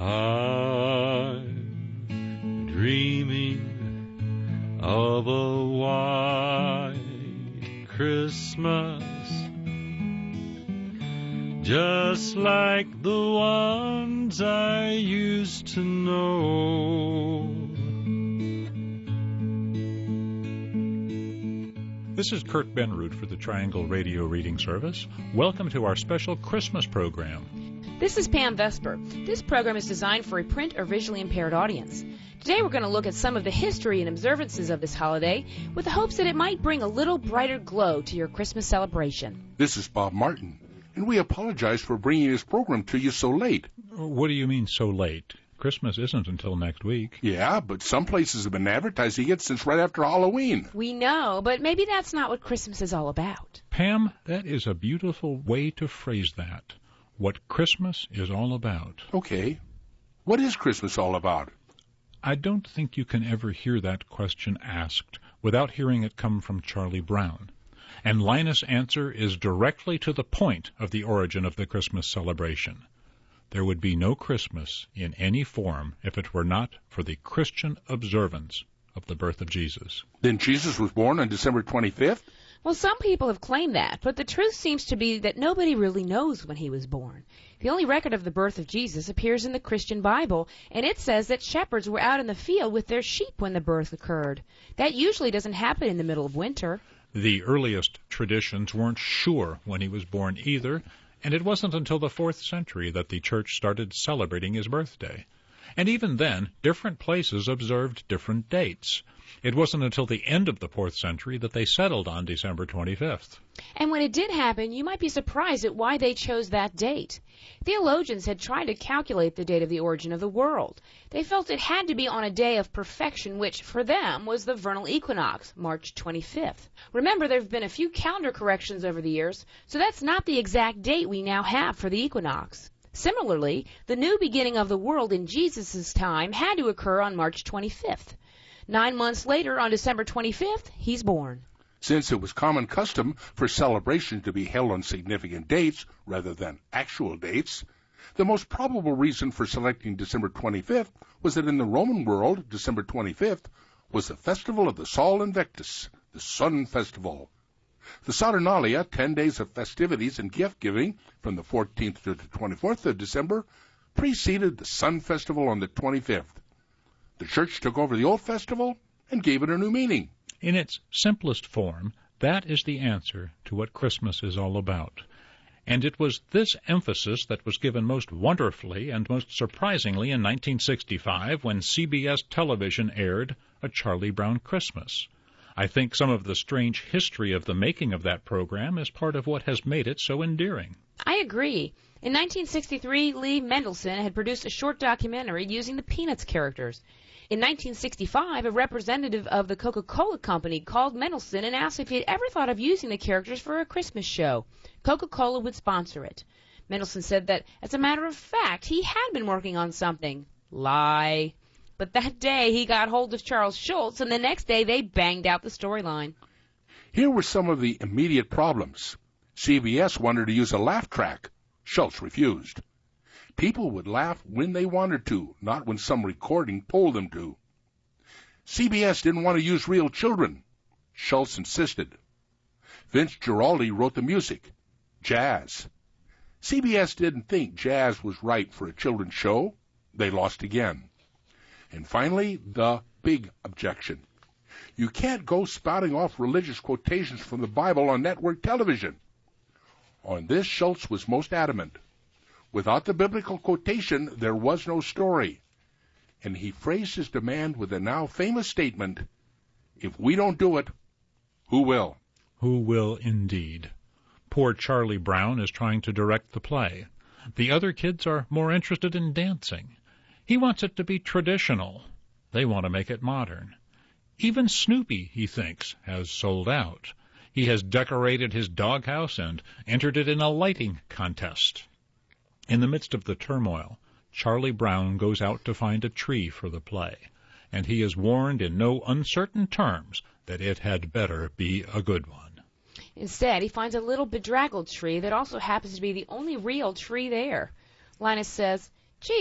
I'm dreaming of a white Christmas, just like the ones I used to know. This is Kurt Benroot for the Triangle Radio Reading Service. Welcome to our special Christmas program. This is Pam Vesper. This program is designed for a print or visually impaired audience. Today we're going to look at some of the history and observances of this holiday with the hopes that it might bring a little brighter glow to your Christmas celebration. This is Bob Martin, and we apologize for bringing this program to you so late. What do you mean so late? Christmas isn't until next week. Yeah, but some places have been advertising it since right after Halloween. We know, but maybe that's not what Christmas is all about. Pam, that is a beautiful way to phrase that. What Christmas is all about. Okay. What is Christmas all about? I don't think you can ever hear that question asked without hearing it come from Charlie Brown. And Linus' answer is directly to the point of the origin of the Christmas celebration. There would be no Christmas in any form if it were not for the Christian observance of the birth of Jesus. Then Jesus was born on December 25th? Well, some people have claimed that, but the truth seems to be that nobody really knows when he was born. The only record of the birth of Jesus appears in the Christian Bible, and it says that shepherds were out in the field with their sheep when the birth occurred. That usually doesn't happen in the middle of winter. The earliest traditions weren't sure when he was born either, and it wasn't until the 4th century that the church started celebrating his birthday. And even then, different places observed different dates. It wasn't until the end of the 4th century that they settled on December 25th. And when it did happen, you might be surprised at why they chose that date. Theologians had tried to calculate the date of the origin of the world. They felt it had to be on a day of perfection, which for them was the vernal equinox, March 25th. Remember, there have been a few calendar corrections over the years, so that's not the exact date we now have for the equinox. Similarly, the new beginning of the world in Jesus' time had to occur on March 25th. 9 months later, on December 25th, he's born. Since it was common custom for celebrations to be held on significant dates rather than actual dates, the most probable reason for selecting December 25th was that in the Roman world, December 25th was the festival of the Sol Invictus, the Sun Festival. The Saturnalia, 10 days of festivities and gift-giving from the 14th to the 24th of December, preceded the Sun Festival on the 25th. The church took over the old festival and gave it a new meaning. In its simplest form, that is the answer to what Christmas is all about. And it was this emphasis that was given most wonderfully and most surprisingly in 1965 when CBS television aired A Charlie Brown Christmas. I think some of the strange history of the making of that program is part of what has made it so endearing. I agree. In 1963, Lee Mendelson had produced a short documentary using the Peanuts characters. In 1965, a representative of the Coca-Cola Company called Mendelson and asked if he had ever thought of using the characters for a Christmas show. Coca-Cola would sponsor it. Mendelson said that, as a matter of fact, he had been working on something. Lie. But that day he got hold of Charles Schulz, and the next day they banged out the storyline. Here were some of the immediate problems. CBS wanted to use a laugh track. Schulz refused. People would laugh when they wanted to, not when some recording told them to. CBS didn't want to use real children. Schulz insisted. Vince Guaraldi wrote the music. Jazz. CBS didn't think jazz was right for a children's show. They lost again. And finally, the big objection. You can't go spouting off religious quotations from the Bible on network television. On this, Schulz was most adamant. Without the biblical quotation, there was no story. And he phrased his demand with the now famous statement, "If we don't do it, who will?" Who will indeed. Poor Charlie Brown is trying to direct the play. The other kids are more interested in dancing. He wants it to be traditional. They want to make it modern. Even Snoopy, he thinks, has sold out. He has decorated his doghouse and entered it in a lighting contest. In the midst of the turmoil, Charlie Brown goes out to find a tree for the play, and he is warned in no uncertain terms that it had better be a good one. Instead, he finds a little bedraggled tree that also happens to be the only real tree there. Linus says, "Gee,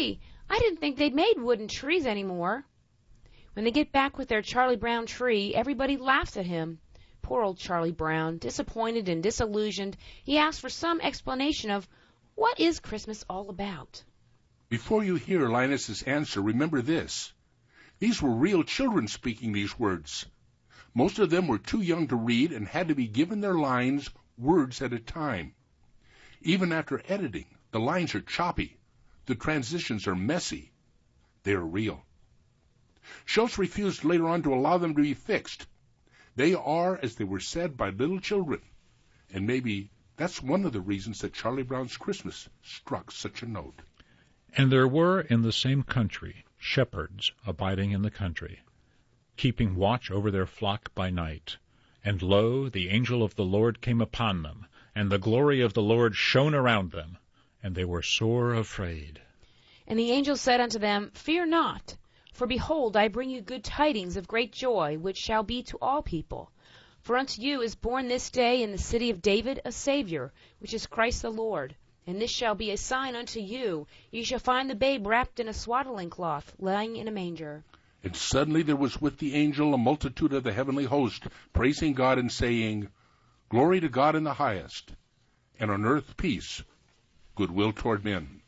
I didn't think they'd made wooden trees anymore. When they get back with their Charlie Brown tree, everybody laughs at him. Poor old Charlie Brown, disappointed and disillusioned, he asks for some explanation of what is Christmas all about. Before you hear Linus's answer, remember this. These were real children speaking these words. Most of them were too young to read and had to be given their lines words at a time. Even after editing, the lines are choppy. The transitions are messy. They are real. Schulz refused later on to allow them to be fixed. They are as they were said by little children. And maybe that's one of the reasons that Charlie Brown's Christmas struck such a note. And there were in the same country shepherds abiding in the country, keeping watch over their flock by night. And lo, the angel of the Lord came upon them, and the glory of the Lord shone around them, and they were sore afraid. And the angel said unto them, Fear not, for behold, I bring you good tidings of great joy, which shall be to all people. For unto you is born this day in the city of David a Savior, which is Christ the Lord. And this shall be a sign unto you. Ye shall find the babe wrapped in a swaddling cloth, lying in a manger. And suddenly there was with the angel a multitude of the heavenly host, praising God and saying, Glory to God in the highest, and on earth peace, goodwill toward men.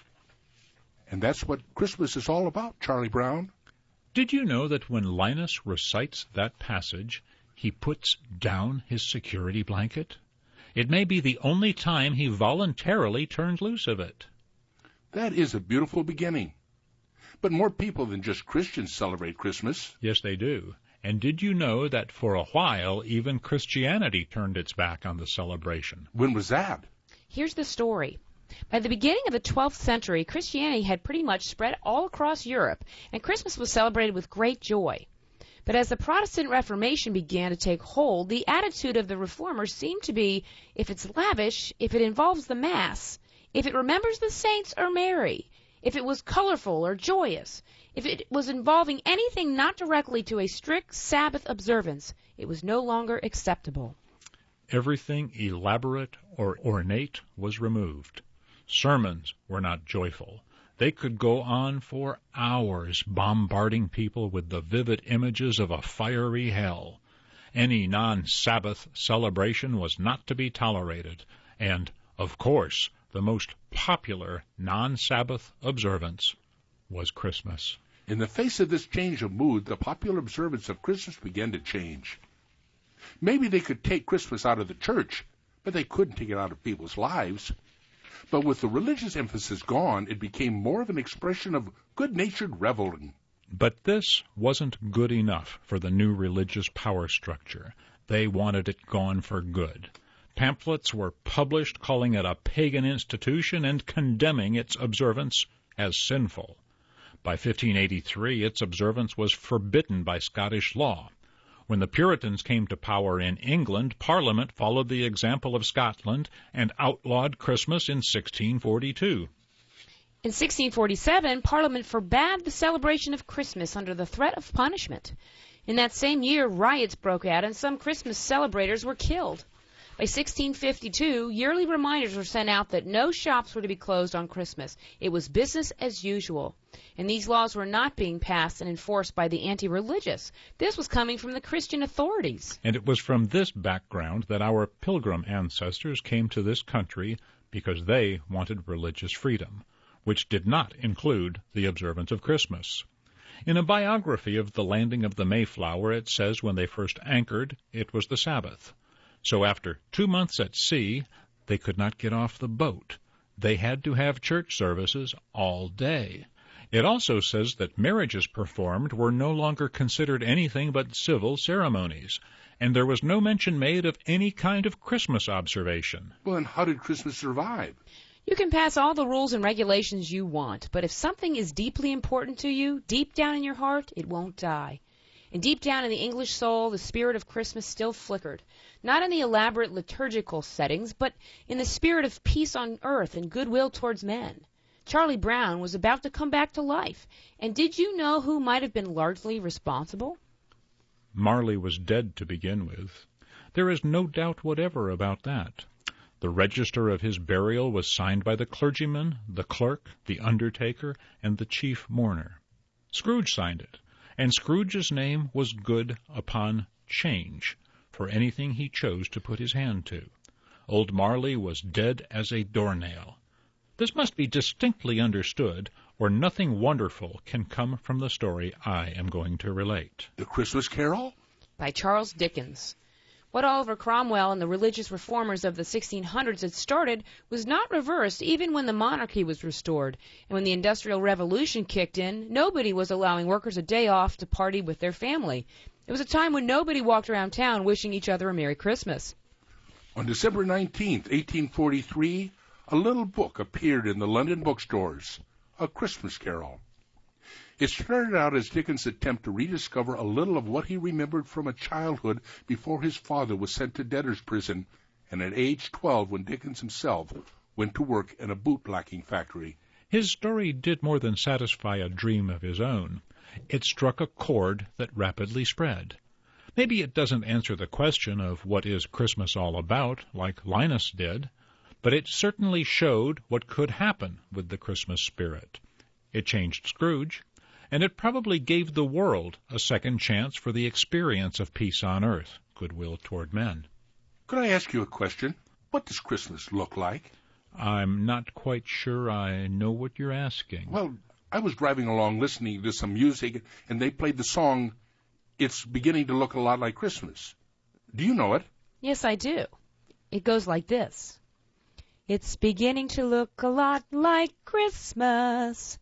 And that's what Christmas is all about, Charlie Brown. Did you know that when Linus recites that passage, he puts down his security blanket? It may be the only time he voluntarily turned loose of it. That is a beautiful beginning. But more people than just Christians celebrate Christmas. Yes, they do. And did you know that for a while even Christianity turned its back on the celebration? When was that? Here's the story. By the beginning of the 12th century, Christianity had pretty much spread all across Europe, and Christmas was celebrated with great joy. But as the Protestant Reformation began to take hold, the attitude of the reformers seemed to be, if it's lavish, if it involves the Mass, if it remembers the saints or Mary, if it was colorful or joyous, if it was involving anything not directly to a strict Sabbath observance, it was no longer acceptable. Everything elaborate or ornate was removed. Sermons were not joyful. They could go on for hours, bombarding people with the vivid images of a fiery hell. Any non-Sabbath celebration was not to be tolerated, and, of course, the most popular non-Sabbath observance was Christmas. In the face of this change of mood, the popular observance of Christmas began to change. Maybe they could take Christmas out of the church, but they couldn't take it out of people's lives. But with the religious emphasis gone, it became more of an expression of good-natured reveling. But this wasn't good enough for the new religious power structure. They wanted it gone for good. Pamphlets were published calling it a pagan institution and condemning its observance as sinful. By 1583, its observance was forbidden by Scottish law. When the Puritans came to power in England, Parliament followed the example of Scotland and outlawed Christmas in 1642. In 1647, Parliament forbade the celebration of Christmas under the threat of punishment. In that same year, riots broke out and some Christmas celebrators were killed. By 1652, yearly reminders were sent out that no shops were to be closed on Christmas. It was business as usual. And these laws were not being passed and enforced by the anti-religious. This was coming from the Christian authorities. And it was from this background that our Pilgrim ancestors came to this country because they wanted religious freedom, which did not include the observance of Christmas. In a biography of the landing of the Mayflower, it says when they first anchored, it was the Sabbath. So after 2 months at sea, they could not get off the boat. They had to have church services all day. It also says that marriages performed were no longer considered anything but civil ceremonies, and there was no mention made of any kind of Christmas observation. Well, and how did Christmas survive? You can pass all the rules and regulations you want, but if something is deeply important to you, deep down in your heart, it won't die. And deep down in the English soul, the spirit of Christmas still flickered, not in the elaborate liturgical settings, but in the spirit of peace on earth and goodwill towards men. Charlie Brown was about to come back to life, and did you know who might have been largely responsible? Marley was dead to begin with. There is no doubt whatever about that. The register of his burial was signed by the clergyman, the clerk, the undertaker, and the chief mourner. Scrooge signed it, and Scrooge's name was good upon change for anything he chose to put his hand to. Old Marley was dead as a doornail. This must be distinctly understood, or nothing wonderful can come from the story I am going to relate. The Christmas Carol? By Charles Dickens. What Oliver Cromwell and the religious reformers of the 1600s had started was not reversed even when the monarchy was restored. And when the Industrial Revolution kicked in, nobody was allowing workers a day off to party with their family. It was a time when nobody walked around town wishing each other a Merry Christmas. On December 19th, 1843, a little book appeared in the London bookstores, A Christmas Carol. It started out as Dickens' attempt to rediscover a little of what he remembered from a childhood before his father was sent to debtor's prison, and at age 12 when Dickens himself went to work in a boot-blacking factory. His story did more than satisfy a dream of his own. It struck a chord that rapidly spread. Maybe it doesn't answer the question of what is Christmas all about, like Linus did, but it certainly showed what could happen with the Christmas spirit. It changed Scrooge, and it probably gave the world a second chance for the experience of peace on earth, goodwill toward men. Could I ask you a question? What does Christmas look like? I'm not quite sure I know what you're asking. Well, I was driving along listening to some music, and they played the song, It's Beginning to Look a Lot Like Christmas. Do you know it? Yes, I do. It goes like this. It's beginning to look a lot like Christmas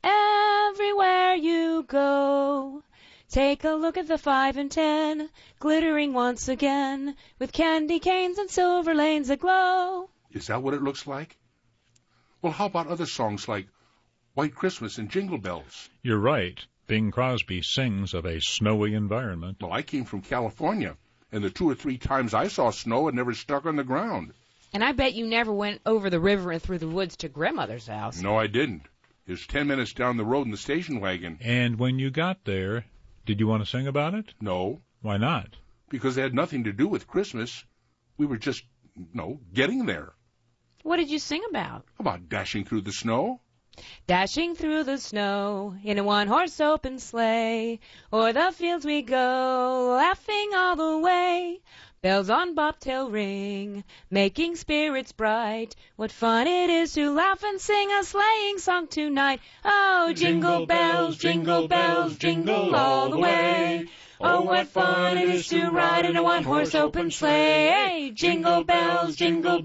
everywhere you go. Take a look at the 5 and 10, glittering once again, with candy canes and silver lanes aglow. Is that what it looks like? Well, how about other songs like White Christmas and Jingle Bells? You're right. Bing Crosby sings of a snowy environment. Well, I came from California, and the 2 or 3 times I saw snow, it never stuck on the ground. And I bet you never went over the river and through the woods to Grandmother's house. No, I didn't. It's 10 minutes down the road in the station wagon. And when you got there, did you want to sing about it? No. Why not? Because it had nothing to do with Christmas. We were just, getting there. What did you sing about? About dashing through the snow. Dashing through the snow in a one-horse open sleigh, o'er the fields we go, laughing all the way. Bells on bobtail ring, making spirits bright. What fun it is to laugh and sing a sleighing song tonight. Oh, jingle bells, jingle all the way. Oh, what fun it is to ride in a one-horse open sleigh. Hey, jingle bells, jingle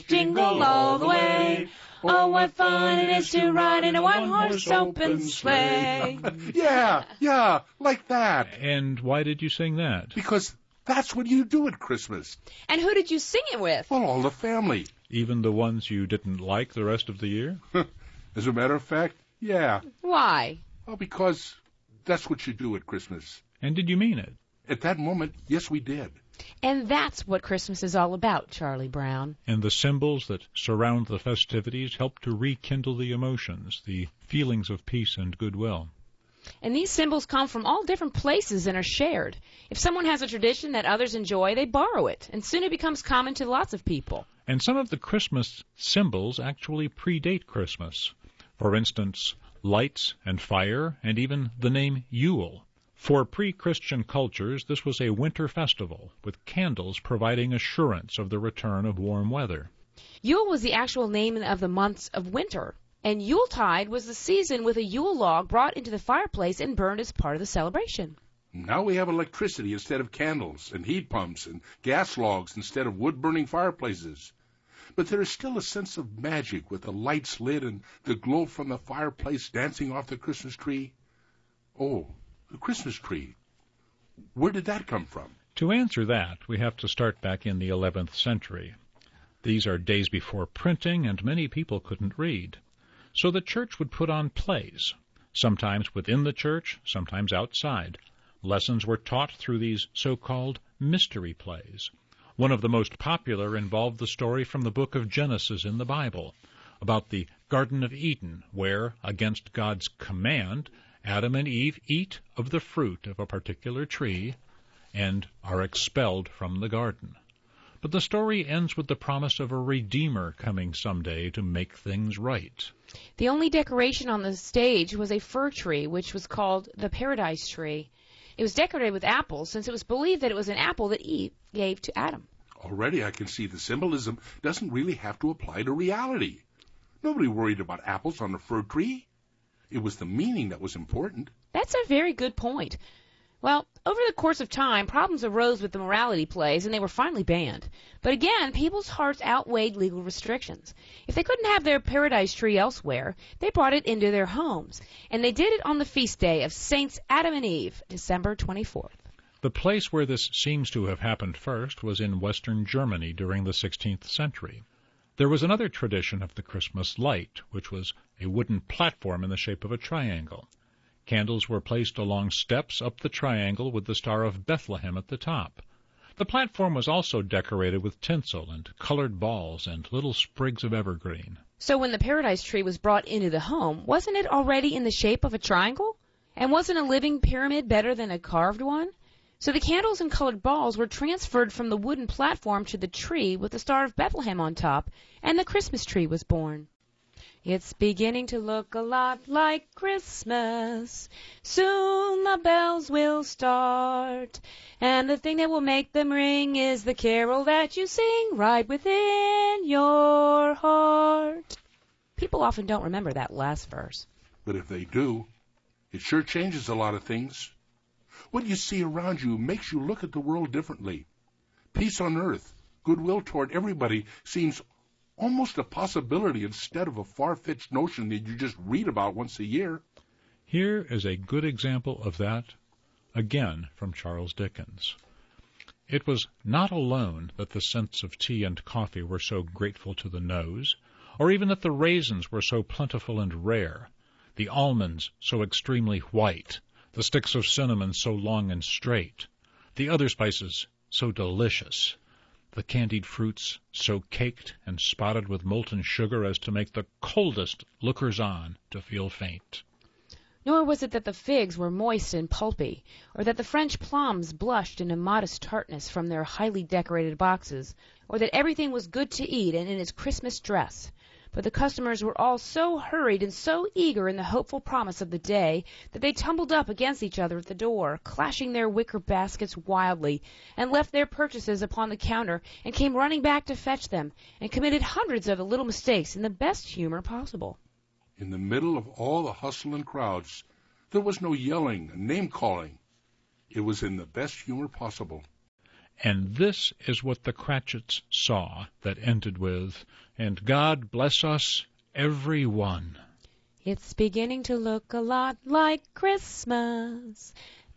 all the way. Oh, what fun it is to ride in a one-horse open sleigh. Yeah, like that. And why did you sing that? Because that's what you do at Christmas. And who did you sing it with? Well, all the family. Even the ones you didn't like the rest of the year? As a matter of fact, yeah. Why? Well, because that's what you do at Christmas. And did you mean it? At that moment, yes, we did. And that's what Christmas is all about, Charlie Brown. And the symbols that surround the festivities help to rekindle the emotions, the feelings of peace and goodwill. And these symbols come from all different places and are shared. If someone has a tradition that others enjoy, they borrow it, and soon it becomes common to lots of people. And some of the Christmas symbols actually predate Christmas. For instance, lights and fire, and even the name Yule. For pre-Christian cultures, this was a winter festival, with candles providing assurance of the return of warm weather. Yule was the actual name of the months of winter, and Yuletide was the season with a Yule log brought into the fireplace and burned as part of the celebration. Now we have electricity instead of candles, and heat pumps, and gas logs instead of wood-burning fireplaces. But there is still a sense of magic with the lights lit and the glow from the fireplace dancing off the Christmas tree. Oh, the Christmas tree. Where did that come from? To answer that, we have to start back in the 11th century. These are days before printing, and many people couldn't read. So the church would put on plays, sometimes within the church, sometimes outside. Lessons were taught through these so-called mystery plays. One of the most popular involved the story from the book of Genesis in the Bible, about the Garden of Eden, where, against God's command, Adam and Eve eat of the fruit of a particular tree and are expelled from the garden. But the story ends with the promise of a Redeemer coming someday to make things right. The only decoration on the stage was a fir tree, which was called the Paradise Tree. It was decorated with apples, since it was believed that it was an apple that Eve gave to Adam. Already I can see the symbolism doesn't really have to apply to reality. Nobody worried about apples on a fir tree. It was the meaning that was important. That's a very good point. Well, over the course of time, problems arose with the morality plays, and they were finally banned. But again, people's hearts outweighed legal restrictions. If they couldn't have their paradise tree elsewhere, they brought it into their homes. And they did it on the feast day of Saints Adam and Eve, December 24th. The place where this seems to have happened first was in Western Germany during the 16th century. There was another tradition of the Christmas light, which was a wooden platform in the shape of a triangle. Candles were placed along steps up the triangle with the Star of Bethlehem at the top. The platform was also decorated with tinsel and colored balls and little sprigs of evergreen. So when the paradise tree was brought into the home, wasn't it already in the shape of a triangle? And wasn't a living pyramid better than a carved one? So the candles and colored balls were transferred from the wooden platform to the tree with the Star of Bethlehem on top, and the Christmas tree was born. It's beginning to look a lot like Christmas. Soon the bells will start, and the thing that will make them ring is the carol that you sing right within your heart. People often don't remember that last verse. But if they do, it sure changes a lot of things. What you see around you makes you look at the world differently. Peace on earth, goodwill toward everybody seems almost a possibility instead of a far-fetched notion that you just read about once a year. Here is a good example of that, again from Charles Dickens. It was not alone that the scents of tea and coffee were so grateful to the nose, or even that the raisins were so plentiful and rare, the almonds so extremely white, the sticks of cinnamon so long and straight, the other spices so delicious, the candied fruits so caked and spotted with molten sugar as to make the coldest lookers-on to feel faint. Nor was it that the figs were moist and pulpy, or that the French plums blushed in a modest tartness from their highly decorated boxes, or that everything was good to eat and in its Christmas dress. But the customers were all so hurried and so eager in the hopeful promise of the day that they tumbled up against each other at the door, clashing their wicker baskets wildly, and left their purchases upon the counter, and came running back to fetch them, and committed hundreds of little mistakes in the best humor possible. In the middle of all the hustle and crowds, there was no yelling and name-calling. It was in the best humor possible. And this is what the Cratchits saw that ended with, "And God bless us, every one." It's beginning to look a lot like Christmas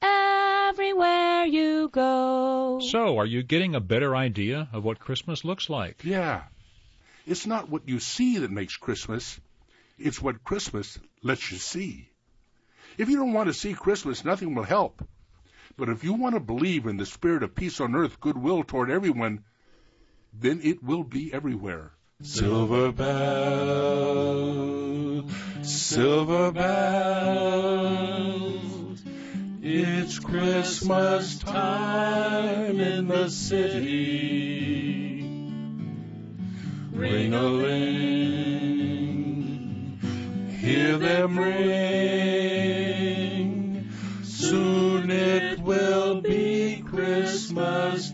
everywhere you go. So, are you getting a better idea of what Christmas looks like? Yeah. It's not what you see that makes Christmas. It's what Christmas lets you see. If you don't want to see Christmas, nothing will help. But if you want to believe in the spirit of peace on earth, goodwill toward everyone, then it will be everywhere. Silver bells, silver bells, it's Christmas time in the city. Ring-a-ling, hear them ring, soon it will be Christmas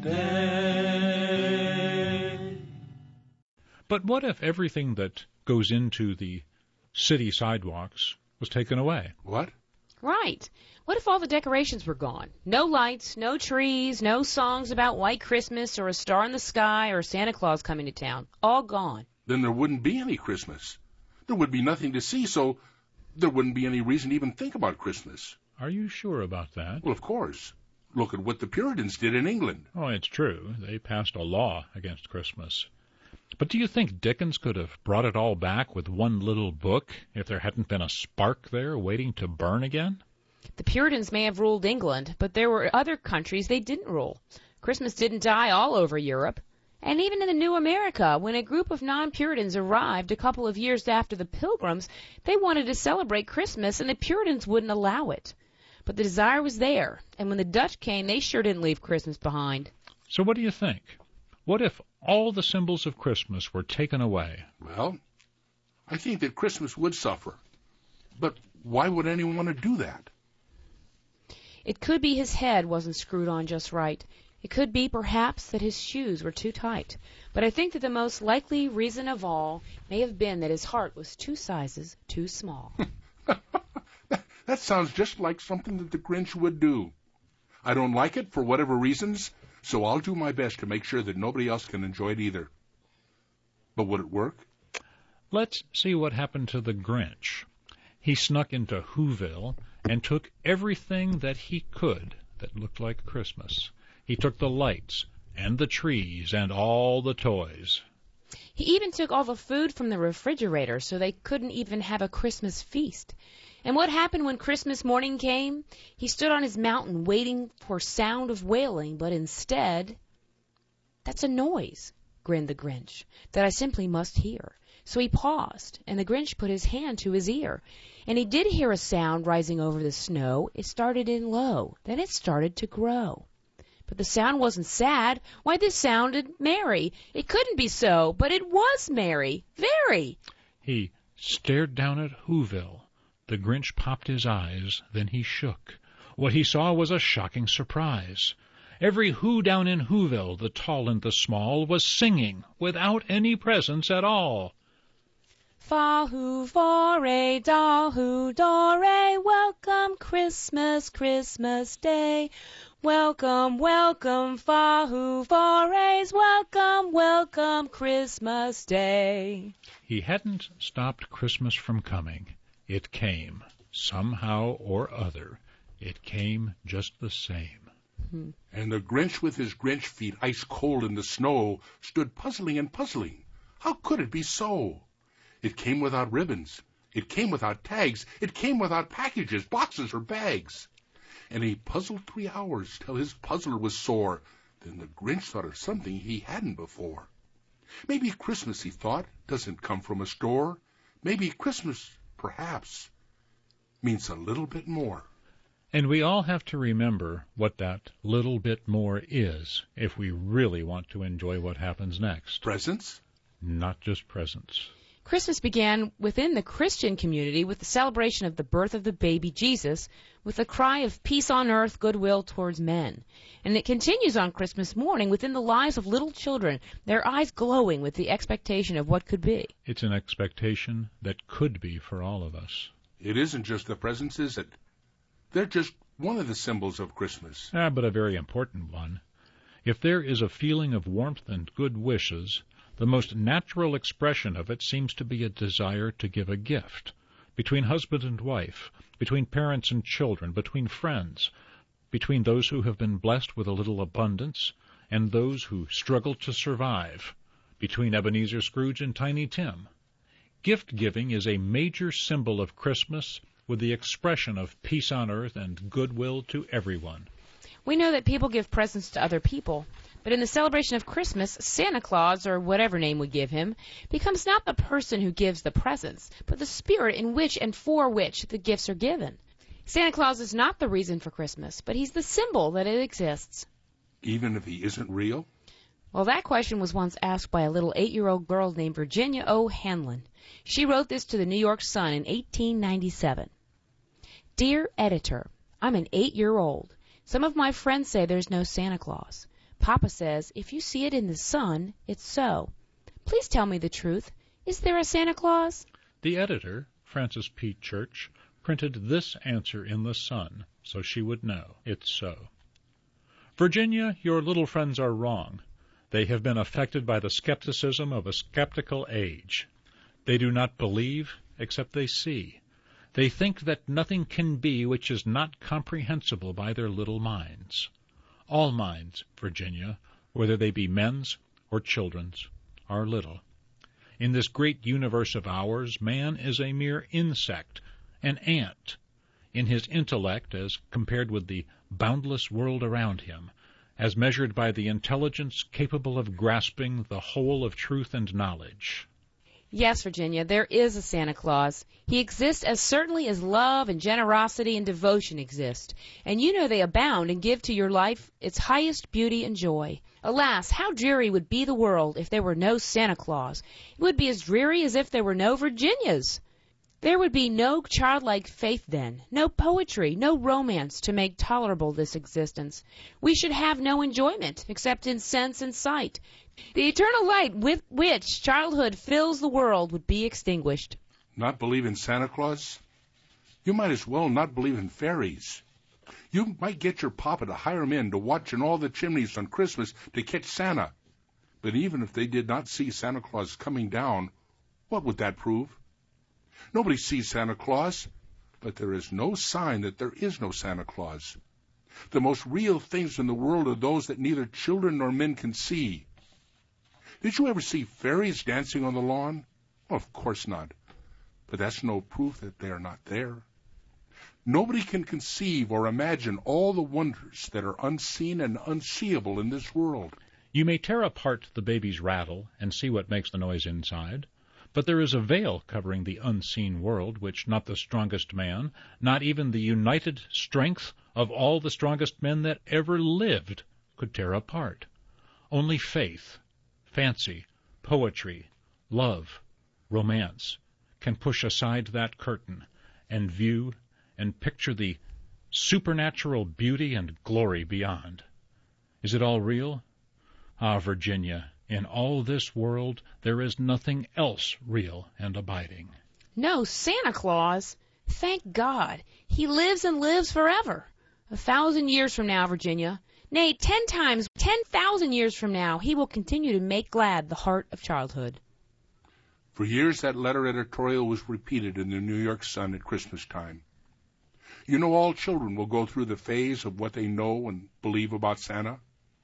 Day. But what if everything that goes into the city sidewalks was taken away? What? Right. What if all the decorations were gone? No lights, no trees, no songs about White Christmas or a star in the sky or Santa Claus coming to town. All gone. Then there wouldn't be any Christmas. There would be nothing to see, so there wouldn't be any reason to even think about Christmas. Are you sure about that? Well, of course. Look at what the Puritans did in England. Oh, it's true. They passed a law against Christmas. But do you think Dickens could have brought it all back with one little book if there hadn't been a spark there waiting to burn again? The Puritans may have ruled England, but there were other countries they didn't rule. Christmas didn't die all over Europe. And even in the New America, when a group of non-Puritans arrived a couple of years after the Pilgrims, they wanted to celebrate Christmas, and the Puritans wouldn't allow it. But the desire was there, and when the Dutch came, they sure didn't leave Christmas behind. So what do you think? What if all the symbols of Christmas were taken away? Well, I think that Christmas would suffer. But why would anyone want to do that? It could be his head wasn't screwed on just right. It could be, perhaps, that his shoes were too tight. But I think that the most likely reason of all may have been that his heart was 2 sizes too small. That sounds just like something that the Grinch would do. I don't like it for whatever reasons, so I'll do my best to make sure that nobody else can enjoy it either. But would it work? Let's see what happened to the Grinch. He snuck into Whoville and took everything that he could that looked like Christmas. He took the lights and the trees and all the toys. He even took all the food from the refrigerator so they couldn't even have a Christmas feast. And what happened when Christmas morning came? He stood on his mountain waiting for sound of wailing, but instead, "That's a noise," grinned the Grinch, "that I simply must hear." So he paused, and the Grinch put his hand to his ear. And he did hear a sound rising over the snow. It started in low, then it started to grow. But the sound wasn't sad. Why, this sounded merry. It couldn't be so, but it was merry, very. He stared down at Whoville. The Grinch popped his eyes, then he shook. What he saw was a shocking surprise. Every Who down in Whoville, the tall and the small, was singing without any presents at all. Fa hu fore, da hu dore, welcome Christmas, Christmas Day. Welcome, welcome, fa hu fores, welcome, welcome Christmas Day. He hadn't stopped Christmas from coming. It came, somehow or other. It came just the same. And the Grinch with his Grinch feet ice cold in the snow stood puzzling and puzzling. How could it be so? It came without ribbons. It came without tags. It came without packages, boxes, or bags. And he puzzled 3 hours till his puzzler was sore. Then the Grinch thought of something he hadn't before. Maybe Christmas, he thought, doesn't come from a store. Maybe Christmas, perhaps, means a little bit more. And we all have to remember what that little bit more is if we really want to enjoy what happens next. Presents? Not just presents. Christmas began within the Christian community with the celebration of the birth of the baby Jesus, with a cry of peace on earth, goodwill towards men. And it continues on Christmas morning within the lives of little children, their eyes glowing with the expectation of what could be. It's an expectation that could be for all of us. It isn't just the presents, is it? They're just one of the symbols of Christmas. But a very important one. If there is a feeling of warmth and good wishes, the most natural expression of it seems to be a desire to give a gift. Between husband and wife, between parents and children, between friends, between those who have been blessed with a little abundance and those who struggle to survive, between Ebenezer Scrooge and Tiny Tim. Gift-giving is a major symbol of Christmas with the expression of peace on earth and goodwill to everyone. We know that people give presents to other people. But in the celebration of Christmas, Santa Claus, or whatever name we give him, becomes not the person who gives the presents, but the spirit in which and for which the gifts are given. Santa Claus is not the reason for Christmas, but he's the symbol that it exists. Even if he isn't real? Well, that question was once asked by a little 8-year-old girl named Virginia O. Hanlon. She wrote this to the New York Sun in 1897. Dear Editor, I'm an 8-year-old. Some of my friends say there's no Santa Claus. Papa says, if you see it in the sun, it's so. Please tell me the truth. Is there a Santa Claus? The editor, Frances P. Church, printed this answer in the Sun, so she would know it's so. Virginia, your little friends are wrong. They have been affected by the skepticism of a skeptical age. They do not believe except they see. They think that nothing can be which is not comprehensible by their little minds. All minds, Virginia, whether they be men's or children's, are little. In this great universe of ours, man is a mere insect, an ant, in his intellect as compared with the boundless world around him, as measured by the intelligence capable of grasping the whole of truth and knowledge. Yes, Virginia, there is a Santa Claus. He exists as certainly as love and generosity and devotion exist. And you know they abound and give to your life its highest beauty and joy. Alas, how dreary would be the world if there were no Santa Claus. It would be as dreary as if there were no Virginias. There would be no childlike faith then, no poetry, no romance to make tolerable this existence. We should have no enjoyment except in sense and sight. The eternal light with which childhood fills the world would be extinguished. Not believe in Santa Claus? You might as well not believe in fairies. You might get your papa to hire men to watch in all the chimneys on Christmas to catch Santa. But even if they did not see Santa Claus coming down, what would that prove? Nobody sees Santa Claus, but there is no sign that there is no Santa Claus. The most real things in the world are those that neither children nor men can see. Did you ever see fairies dancing on the lawn? Well, of course not. But that's no proof that they are not there. Nobody can conceive or imagine all the wonders that are unseen and unseeable in this world. You may tear apart the baby's rattle and see what makes the noise inside, but there is a veil covering the unseen world which not the strongest man, not even the united strength of all the strongest men that ever lived, could tear apart. Only faith, fancy, poetry, love, romance can push aside that curtain and view and picture the supernatural beauty and glory beyond. Is it all real? Ah, Virginia, in all this world there is nothing else real and abiding. No Santa Claus? Thank God. He lives and lives forever. 1,000 years from now, Virginia, nay, 10,000 years from now, he will continue to make glad the heart of childhood. For years that letter editorial was repeated in the New York Sun at Christmas time. You know, all children will go through the phase of what they know and believe about Santa.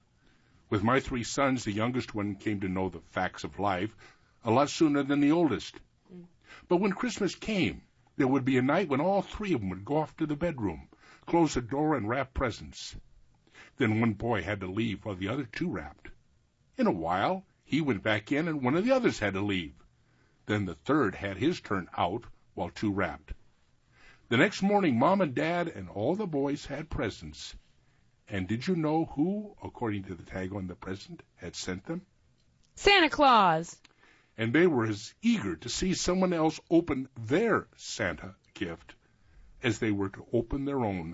With my 3 sons, the youngest one came to know the facts of life a lot sooner than the oldest. But when Christmas came, there would be a night when all 3 of them would go off to the bedroom, close the door, and wrap presents. Then one boy had to leave while the other 2 wrapped. In a while, he went back in and one of the others had to leave. Then the third had his turn out while 2 wrapped. The next morning, Mom and Dad and all the boys had presents. And did you know who, according to the tag on the present, had sent them? Santa Claus! And they were as eager to see someone else open their Santa gift as they were to open their own.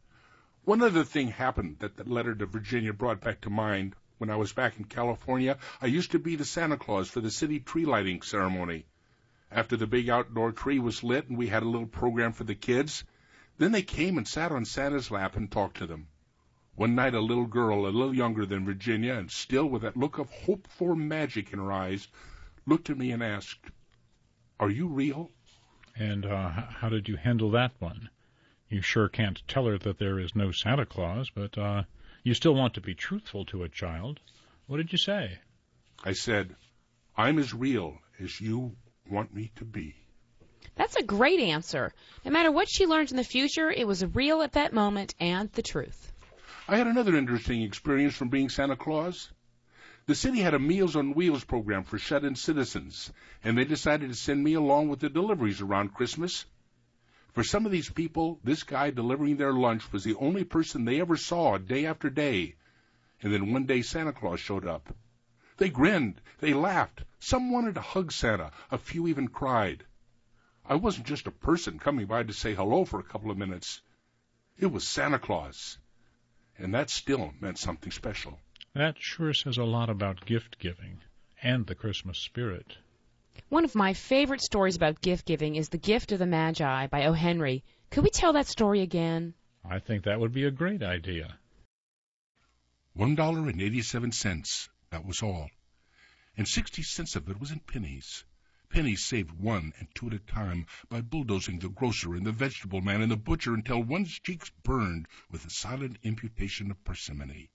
One other thing happened that the letter to Virginia brought back to mind. When I was back in California, I used to be the Santa Claus for the city tree lighting ceremony. After the big outdoor tree was lit and we had a little program for the kids, then they came and sat on Santa's lap and talked to them. One night a little girl, a little younger than Virginia, and still with that look of hope for magic in her eyes, looked at me and asked, "Are you real?" And how did you handle that one? You sure can't tell her that there is no Santa Claus, but you still want to be truthful to a child. What did you say? I said, "I'm as real as you want me to be." That's a great answer. No matter what she learned in the future, it was real at that moment and the truth. I had another interesting experience from being Santa Claus. The city had a Meals on Wheels program for shut-in citizens, and they decided to send me along with the deliveries around Christmas. For some of these people, this guy delivering their lunch was the only person they ever saw day after day. And then one day Santa Claus showed up. They grinned, they laughed, some wanted to hug Santa, a few even cried. I wasn't just a person coming by to say hello for a couple of minutes. It was Santa Claus. And that still meant something special. That sure says a lot about gift-giving and the Christmas spirit. One of my favorite stories about gift-giving is The Gift of the Magi by O. Henry. Could we tell that story again? I think that would be a great idea. $1.87, that was all. And 60 cents of it was in pennies. Pennies saved 1 and 2 at a time by bulldozing the grocer and the vegetable man and the butcher until one's cheeks burned with a silent imputation of parsimony.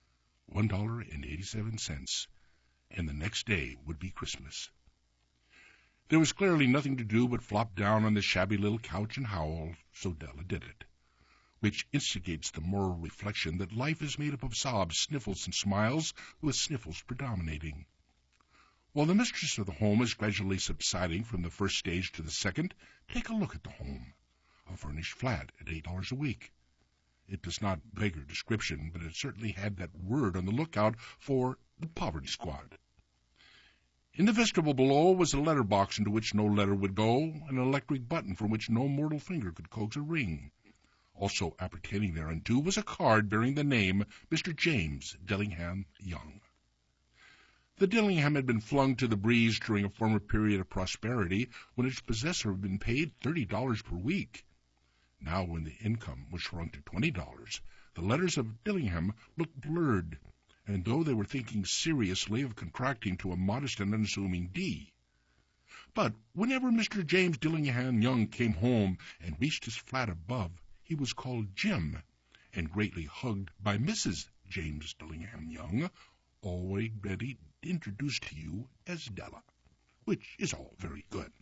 $1.87, and the next day would be Christmas. There was clearly nothing to do but flop down on the shabby little couch and howl, so Della did it, which instigates the moral reflection that life is made up of sobs, sniffles, and smiles, with sniffles predominating. While the mistress of the home is gradually subsiding from the first stage to the second, take a look at the home. A furnished flat at $8 a week. It does not beggar description, but it certainly had that word on the lookout for the poverty squad. In the vestibule below was a letter box into which no letter would go, and an electric button from which no mortal finger could coax a ring. Also appertaining thereunto was a card bearing the name Mr. James Dillingham Young. The Dillingham had been flung to the breeze during a former period of prosperity when its possessor had been paid $30 per week. Now, when the income was shrunk to $20, the letters of Dillingham looked blurred, and though they were thinking seriously of contracting to a modest and unassuming D. But whenever Mr. James Dillingham Young came home and reached his flat above, he was called Jim, and greatly hugged by Mrs. James Dillingham Young, already introduced to you as Della, which is all very good.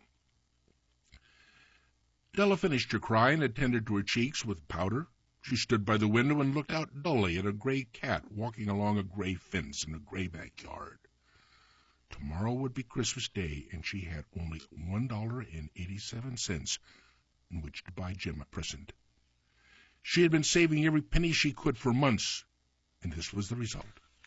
Della finished her cry and attended to her cheeks with powder. She stood by the window and looked out dully at a gray cat walking along a gray fence in a gray backyard. Tomorrow would be Christmas Day, and she had only $1.87 in which to buy Jim a present. She had been saving every penny she could for months, and this was the result.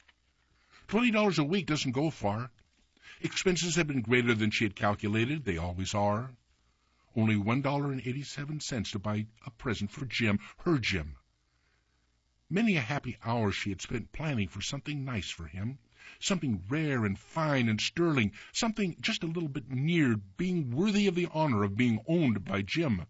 $20 a week doesn't go far. Expenses had been greater than she had calculated. They always are. Only $1.87 to buy a present for Jim, her Jim. Many a happy hour she had spent planning for something nice for him, something rare and fine and sterling, something just a little bit near being worthy of the honor of being owned by Jim.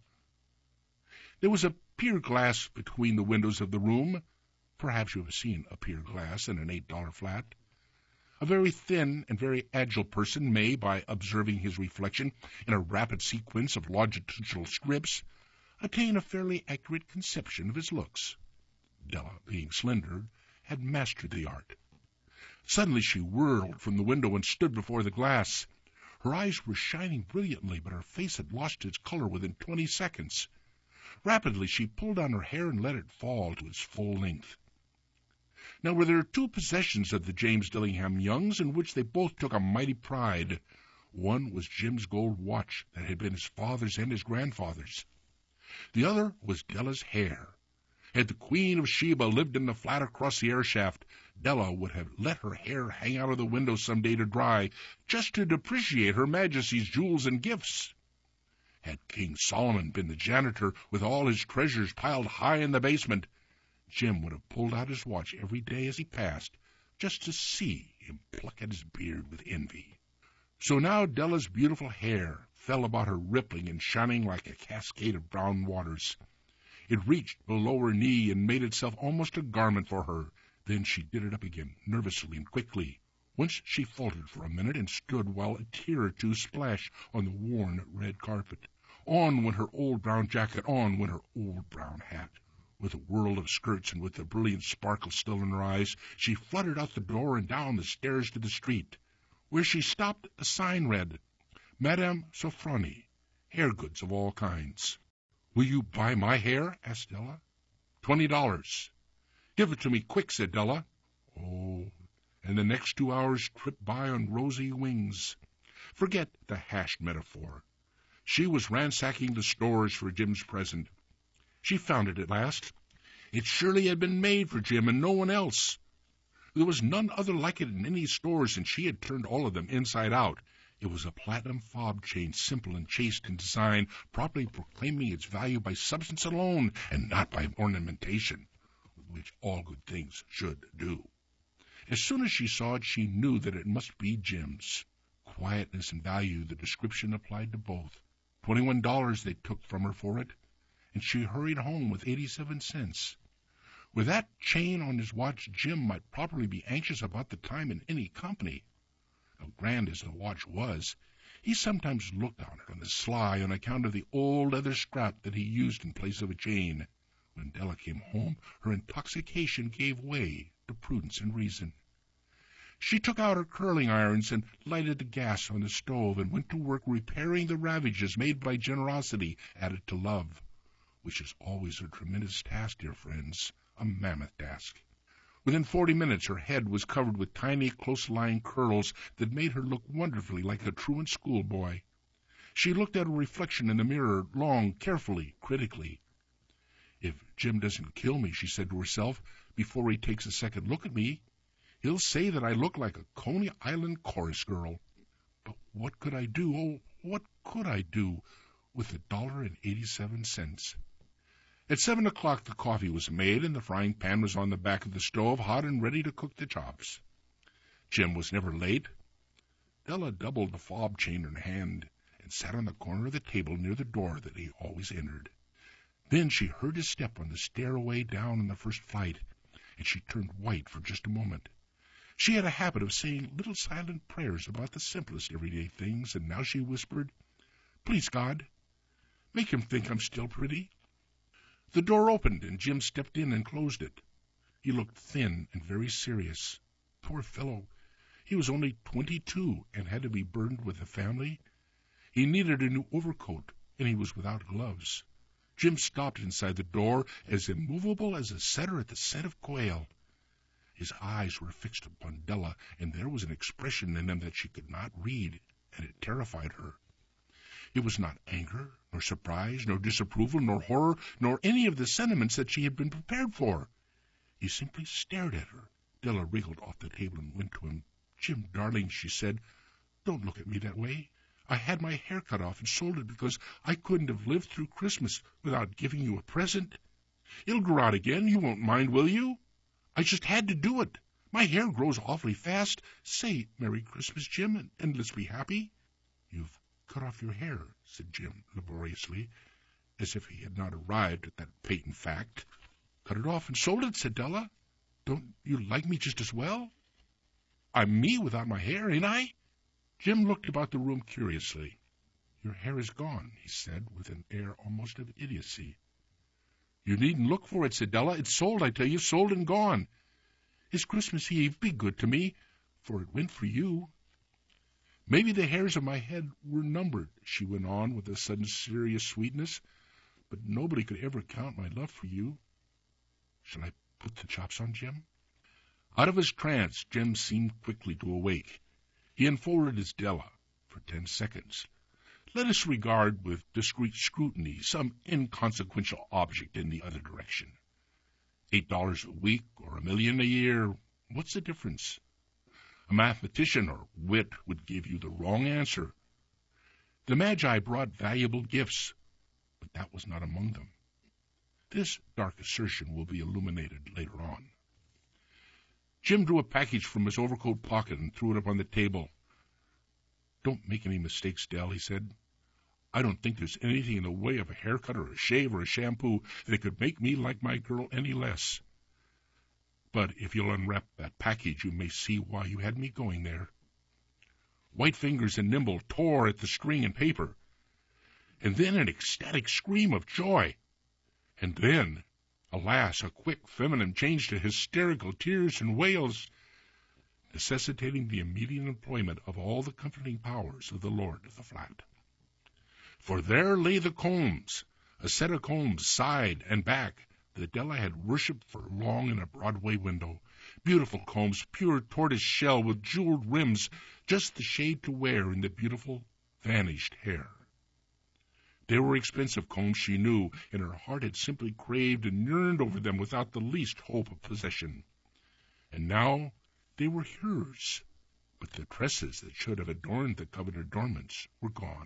There was a pier glass between the windows of the room. Perhaps you have seen a pier glass in an $8 flat. A very thin and very agile person may, by observing his reflection in a rapid sequence of longitudinal strips, attain a fairly accurate conception of his looks. Della, being slender, had mastered the art. Suddenly she whirled from the window and stood before the glass. Her eyes were shining brilliantly, but her face had lost its color within 20 seconds. Rapidly she pulled down her hair and let it fall to its full length. Now were there two possessions of the James Dillingham Youngs in which they both took a mighty pride. One was Jim's gold watch that had been his father's and his grandfather's. The other was Della's hair. Had the Queen of Sheba lived in the flat across the air shaft, Della would have let her hair hang out of the window some day to dry, just to depreciate Her Majesty's jewels and gifts. Had King Solomon been the janitor with all his treasures piled high in the basement, Jim would have pulled out his watch every day as he passed, just to see him pluck at his beard with envy. So now Della's beautiful hair fell about her rippling and shining like a cascade of brown waters. It reached below her knee and made itself almost a garment for her. Then she did it up again, nervously and quickly. Once she faltered for a minute and stood while a tear or two splashed on the worn red carpet. On went her old brown jacket, on went her old brown hat. With a whirl of skirts and with the brilliant sparkle still in her eyes, she fluttered out the door and down the stairs to the street. Where she stopped, a sign read, Madame Sofroni, hair goods of all kinds. Will you buy my hair? Asked Della. $20. Give it to me quick, said Della. Oh, and the next 2 hours tripped by on rosy wings. Forget the hashed metaphor. She was ransacking the stores for Jim's present. She found it at last. It surely had been made for Jim and no one else. There was none other like it in any stores, and she had turned all of them inside out. It was a platinum fob chain, simple and chaste in design, properly proclaiming its value by substance alone, and not by ornamentation, which all good things should do. As soon as she saw it, she knew that it must be Jim's. Quietness and value, the description applied to both. $21 they took from her for it, and she hurried home with 87 cents. With that chain on his watch, Jim might probably be anxious about the time in any company. Now, grand as the watch was, he sometimes looked on it on the sly on account of the old leather strap that he used in place of a chain. When Della came home, her intoxication gave way to prudence and reason. She took out her curling irons and lighted the gas on the stove and went to work repairing the ravages made by generosity added to love, which is always a tremendous task, dear friends, a mammoth task. Within 40 minutes, her head was covered with tiny, close-lying curls that made her look wonderfully like a truant schoolboy. She looked at her reflection in the mirror long, carefully, critically. "If Jim doesn't kill me," she said to herself, "before he takes a second look at me, he'll say that I look like a Coney Island chorus girl. But what could I do, oh, what could I do with $1.87? At 7 o'clock the coffee was made, and the frying pan was on the back of the stove, hot and ready to cook the chops. Jim was never late. Della doubled the fob chain in her hand and sat on the corner of the table near the door that he always entered. Then she heard his step on the stairway down on the first flight, and she turned white for just a moment. She had a habit of saying little silent prayers about the simplest everyday things, and now she whispered, "Please, God, make him think I'm still pretty." The door opened, and Jim stepped in and closed it. He looked thin and very serious. Poor fellow, he was only 22 and had to be burdened with a family. He needed a new overcoat, and he was without gloves. Jim stopped inside the door, as immovable as a setter at the scent of quail. His eyes were fixed upon Della, and there was an expression in them that she could not read, and it terrified her. It was not anger, nor surprise, nor disapproval, nor horror, nor any of the sentiments that she had been prepared for. He simply stared at her. Della wriggled off the table and went to him. "Jim, darling," she said, "don't look at me that way. I had my hair cut off and sold it because I couldn't have lived through Christmas without giving you a present. It'll grow out again. You won't mind, will you? I just had to do it. My hair grows awfully fast. Say Merry Christmas, Jim, and let's be happy." "You've cut off your hair," said Jim laboriously, as if he had not arrived at that patent fact. "Cut it off and sold it," said Della. "Don't you like me just as well? I'm me without my hair, ain't I?" Jim looked about the room curiously. "Your hair is gone," he said, with an air almost of idiocy. "You needn't look for it," said Della. "It's sold, I tell you, sold and gone. It's Christmas Eve. Be good to me, for it went for you." "Maybe the hairs of my head were numbered," she went on with a sudden serious sweetness, "but nobody could ever count my love for you. Shall I put the chops on, Jim?" Out of his trance, Jim seemed quickly to awake. He unfolded his Della for 10 seconds. "Let us regard with discreet scrutiny some inconsequential object in the other direction. $8 a week or $1 million a year, what's the difference? A mathematician or wit would give you the wrong answer. The Magi brought valuable gifts, but that was not among them. This dark assertion will be illuminated later on. Jim drew a package from his overcoat pocket and threw it up on the table. "Don't make any mistakes, Dell," he said. "I don't think there's anything in the way of a haircut or a shave or a shampoo that could make me like my girl any less. But if you'll unwrap that package, you may see why you had me going there." White fingers and nimble tore at the string and paper, and then an ecstatic scream of joy, and then, alas, a quick feminine change to hysterical tears and wails, necessitating the immediate employment of all the comforting powers of the lord of the flat. For there lay the combs, a set of combs side and back, that Della had worshipped for long in a Broadway window. Beautiful combs, pure tortoise shell with jeweled rims, just the shade to wear in the beautiful, vanished hair. They were expensive combs, she knew, and her heart had simply craved and yearned over them without the least hope of possession. And now they were hers, but the tresses that should have adorned the coveted adornments were gone.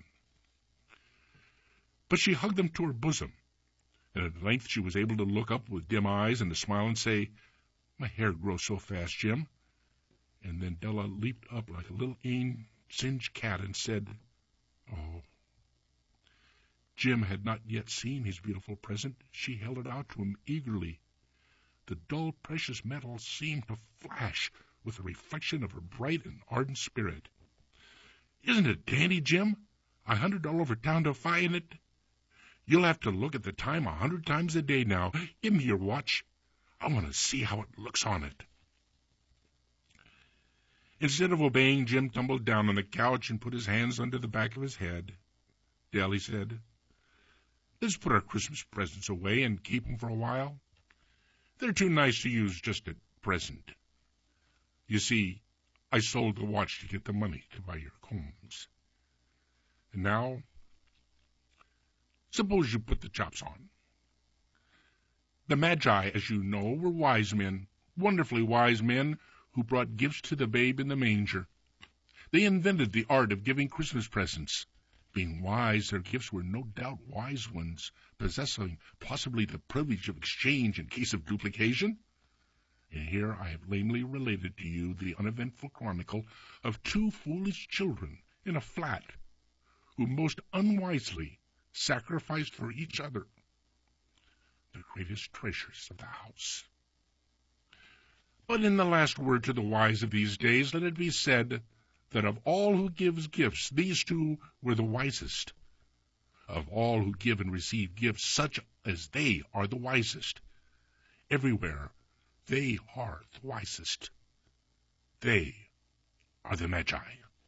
But she hugged them to her bosom, and at length she was able to look up with dim eyes and a smile and say, "My hair grows so fast, Jim." And then Della leaped up like a little singed cat and said, "Oh." Jim had not yet seen his beautiful present. She held it out to him eagerly. The dull, precious metal seemed to flash with the reflection of her bright and ardent spirit. "Isn't it dandy, Jim? I hunted all over town to find it. You'll have to look at the time 100 times a day now. Give me your watch. I want to see how it looks on it." Instead of obeying, Jim tumbled down on the couch and put his hands under the back of his head. "Dell," he said, "let's put our Christmas presents away and keep them for a while. They're too nice to use just at present. You see, I sold the watch to get the money to buy your combs. And now, suppose you put the chops on. The Magi, as you know, were wise men, wonderfully wise men, who brought gifts to the babe in the manger. They invented the art of giving Christmas presents. Being wise, their gifts were no doubt wise ones, possessing possibly the privilege of exchange in case of duplication. And here I have lamely related to you the uneventful chronicle of two foolish children in a flat, who most unwisely sacrificed for each other the greatest treasures of the house. But in the last word to the wise of these days, let it be said that of all who give gifts, these two were the wisest. Of all who give and receive gifts, such as they are the wisest. Everywhere, they are the wisest. They are the Magi.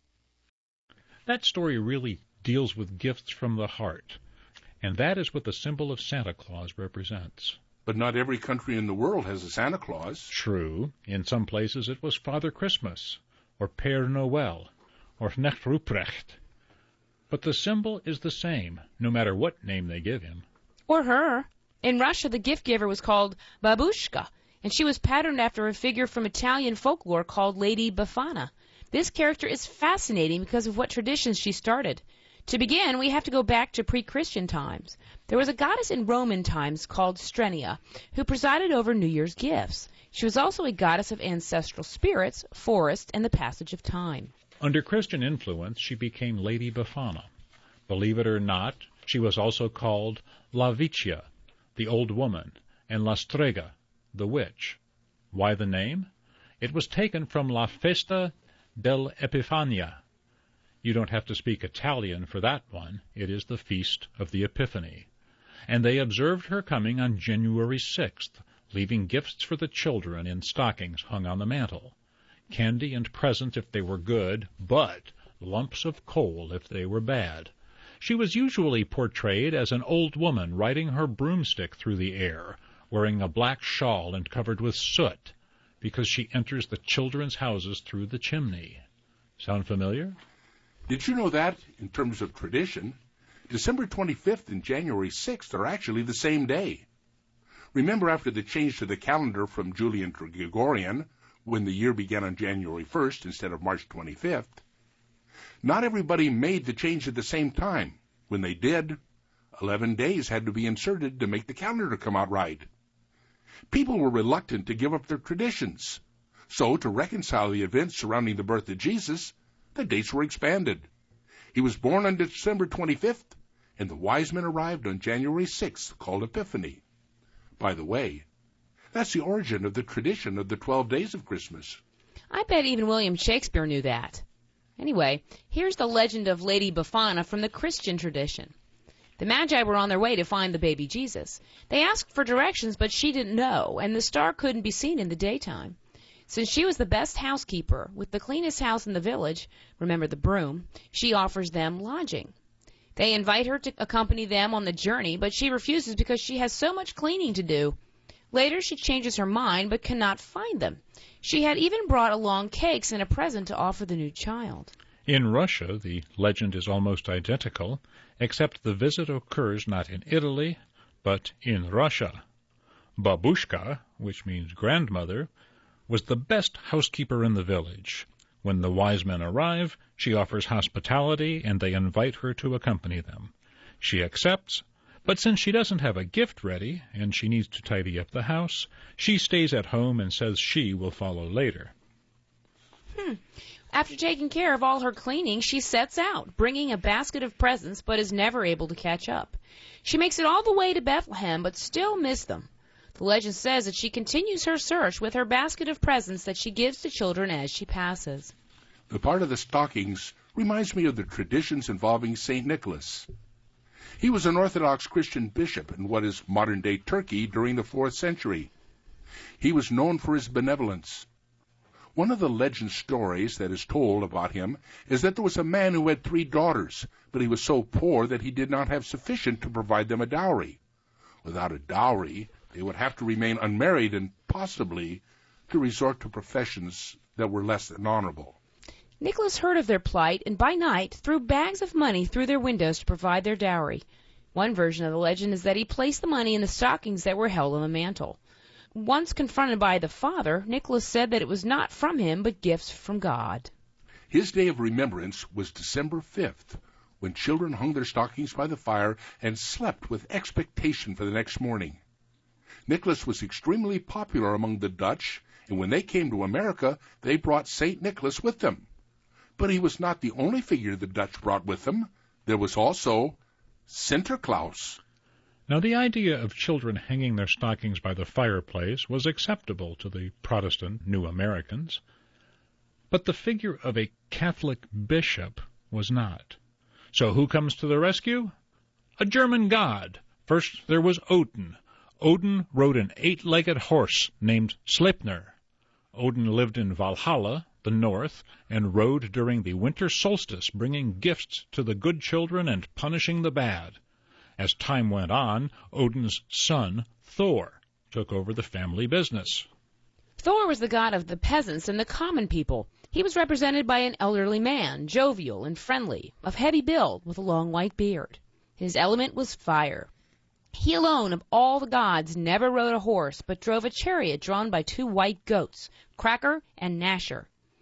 That story really deals with gifts from the heart, and that is what the symbol of Santa Claus represents. But not every country in the world has a Santa Claus. True. In some places it was Father Christmas, or Père Noël, or Knecht Ruprecht. But the symbol is the same, no matter what name they give him. Or her. In Russia, the gift giver was called Babushka, and she was patterned after a figure from Italian folklore called Lady Befana. This character is fascinating because of what traditions she started. To begin, we have to go back to pre-Christian times. There was a goddess in Roman times called Strenia, who presided over New Year's gifts. She was also a goddess of ancestral spirits, forests, and the passage of time. Under Christian influence, she became Lady Befana. Believe it or not, she was also called La Vecchia, the old woman, and La Strega, the witch. Why the name? It was taken from La Festa dell'Epifania. You don't have to speak Italian for that one. It is the Feast of the Epiphany. And they observed her coming on January 6th, leaving gifts for the children in stockings hung on the mantel. Candy and presents if they were good, but lumps of coal if they were bad. She was usually portrayed as an old woman riding her broomstick through the air, wearing a black shawl and covered with soot, because she enters the children's houses through the chimney. Sound familiar? Did you know that, in terms of tradition, December 25th and January 6th are actually the same day? Remember, after the change to the calendar from Julian to Gregorian, when the year began on January 1st instead of March 25th, not everybody made the change at the same time. When they did, 11 days had to be inserted to make the calendar come out right. People were reluctant to give up their traditions. So, to reconcile the events surrounding the birth of Jesus, the dates were expanded. He was born on December 25th, and the wise men arrived on January 6th, called Epiphany. By the way, that's the origin of the tradition of the 12 days of Christmas. I bet even William Shakespeare knew that. Anyway, here's the legend of Lady Befana from the Christian tradition. The Magi were on their way to find the baby Jesus. They asked for directions, but she didn't know, and the star couldn't be seen in the daytime. Since she was the best housekeeper, with the cleanest house in the village, remember the broom, she offers them lodging. They invite her to accompany them on the journey, but she refuses because she has so much cleaning to do. Later, she changes her mind, but cannot find them. She had even brought along cakes and a present to offer the new child. In Russia, the legend is almost identical, except the visit occurs not in Italy, but in Russia. Babushka, which means grandmother, was the best housekeeper in the village. When the wise men arrive, she offers hospitality, and they invite her to accompany them. She accepts, but since she doesn't have a gift ready, and she needs to tidy up the house, she stays at home and says she will follow later. After taking care of all her cleaning, she sets out, bringing a basket of presents, but is never able to catch up. She makes it all the way to Bethlehem, but still missed them. The legend says that she continues her search with her basket of presents that she gives to children as she passes. The part of the stockings reminds me of the traditions involving St. Nicholas. He was an Orthodox Christian bishop in what is modern-day Turkey during the 4th century. He was known for his benevolence. One of the legend stories that is told about him is that there was a man who had 3 daughters, but he was so poor that he did not have sufficient to provide them a dowry. Without a dowry, they would have to remain unmarried and possibly to resort to professions that were less than honorable. Nicholas heard of their plight and by night threw bags of money through their windows to provide their dowry. One version of the legend is that he placed the money in the stockings that were held on the mantel. Once confronted by the father, Nicholas said that it was not from him but gifts from God. His day of remembrance was December 5th, when children hung their stockings by the fire and slept with expectation for the next morning. Nicholas was extremely popular among the Dutch, and when they came to America, they brought St. Nicholas with them. But he was not the only figure the Dutch brought with them. There was also Sinterklaas. Now, the idea of children hanging their stockings by the fireplace was acceptable to the Protestant New Americans, but the figure of a Catholic bishop was not. So who comes to the rescue? A German god. First there was Odin. Odin rode an 8-legged horse named Sleipnir. Odin lived in Valhalla, the north, and rode during the winter solstice, bringing gifts to the good children and punishing the bad. As time went on, Odin's son, Thor, took over the family business. Thor was the god of the peasants and the common people. He was represented by an elderly man, jovial and friendly, of heavy build, with a long white beard. His element was fire. He alone of all the gods never rode a horse, but drove a chariot drawn by 2 white goats, Cracker and Gnasher.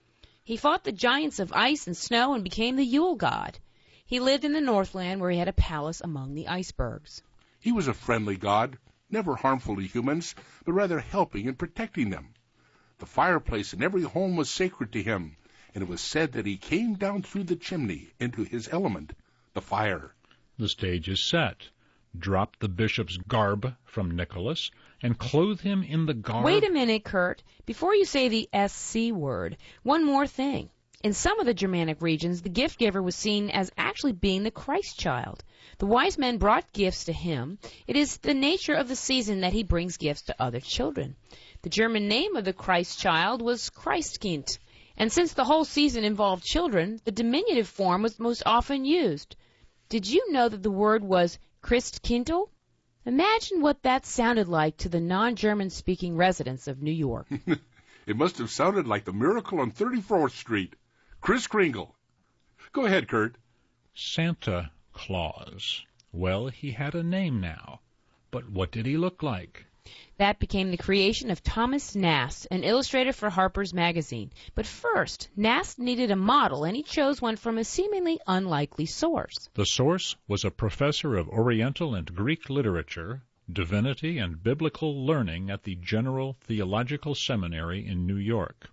He fought the giants of ice and snow and became the Yule god. He lived in the Northland, where he had a palace among the icebergs. He was a friendly god, never harmful to humans, but rather helping and protecting them. The fireplace in every home was sacred to him, and it was said that he came down through the chimney into his element, the fire. The stage is set. Drop the bishop's garb from Nicholas and clothe him in the garb... Wait a minute, Kurt. Before you say the SC word, one more thing. In some of the Germanic regions, the gift giver was seen as actually being the Christ child. The wise men brought gifts to him. It is the nature of the season that he brings gifts to other children. The German name of the Christ child was Christkind, and since the whole season involved children, the diminutive form was most often used. Did you know that the word was Christkindl? Imagine what that sounded like to the non-German-speaking residents of New York. It must have sounded like the miracle on 34th Street. Kris Kringle. Go ahead, Kurt. Santa Claus. Well, he had a name now. But what did he look like? That became the creation of Thomas Nast, an illustrator for Harper's Magazine. But first, Nast needed a model, and he chose one from a seemingly unlikely source. The source was a professor of Oriental and Greek literature, divinity, and biblical learning at the General Theological Seminary in New York.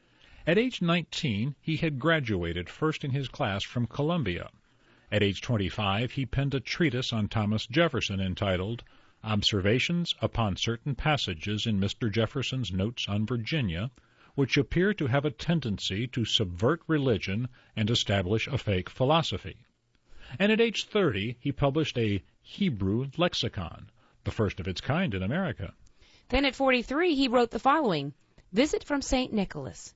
At age 19, he had graduated first in his class from Columbia. At age 25, he penned a treatise on Thomas Jefferson entitled Observations upon Certain Passages in Mr. Jefferson's Notes on Virginia, which appear to have a tendency to subvert religion and establish a fake philosophy. And at age 30, he published a Hebrew lexicon, the first of its kind in America. Then at 43, he wrote the following, Visit from St. Nicholas.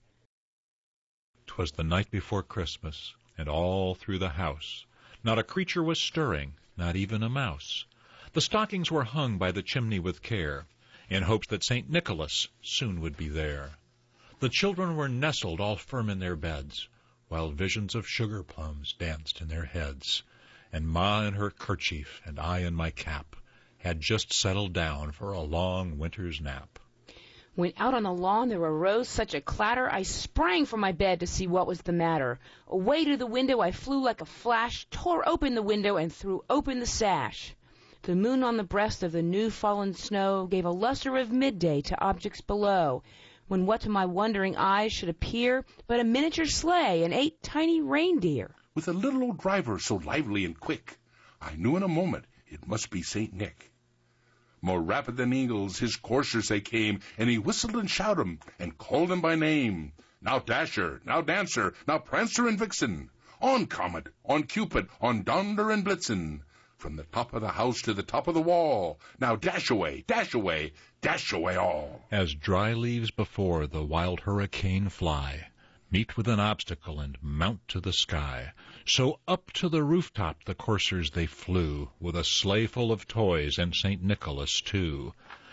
'Twas the night before Christmas, and all through the house not a creature was stirring, not even a mouse. The stockings were hung by the chimney with care, in hopes that St. Nicholas soon would be there. The children were nestled all firm in their beds, while visions of sugar plums danced in their heads. And Ma in her kerchief and I in my cap had just settled down for a long winter's nap. When out on the lawn there arose such a clatter, I sprang from my bed to see what was the matter. Away to the window I flew like a flash, tore open the window and threw open the sash. The moon on the breast of the new-fallen snow gave a luster of midday to objects below, when what to my wondering eyes should appear but a miniature sleigh and 8 tiny reindeer. With a little old driver so lively and quick, I knew in a moment it must be St. Nick. More rapid than eagles, his coursers they came, and he whistled and shouted 'em, and called 'em by name. Now Dasher, now Dancer, now Prancer and Vixen, on Comet, on Cupid, on Donder and Blitzen, from the top of the house to the top of the wall. Now dash away, dash away, dash away all. As dry leaves before the wild hurricane fly, meet with an obstacle and mount to the sky, so up to the rooftop the coursers they flew, with a sleigh full of toys and St. Nicholas too.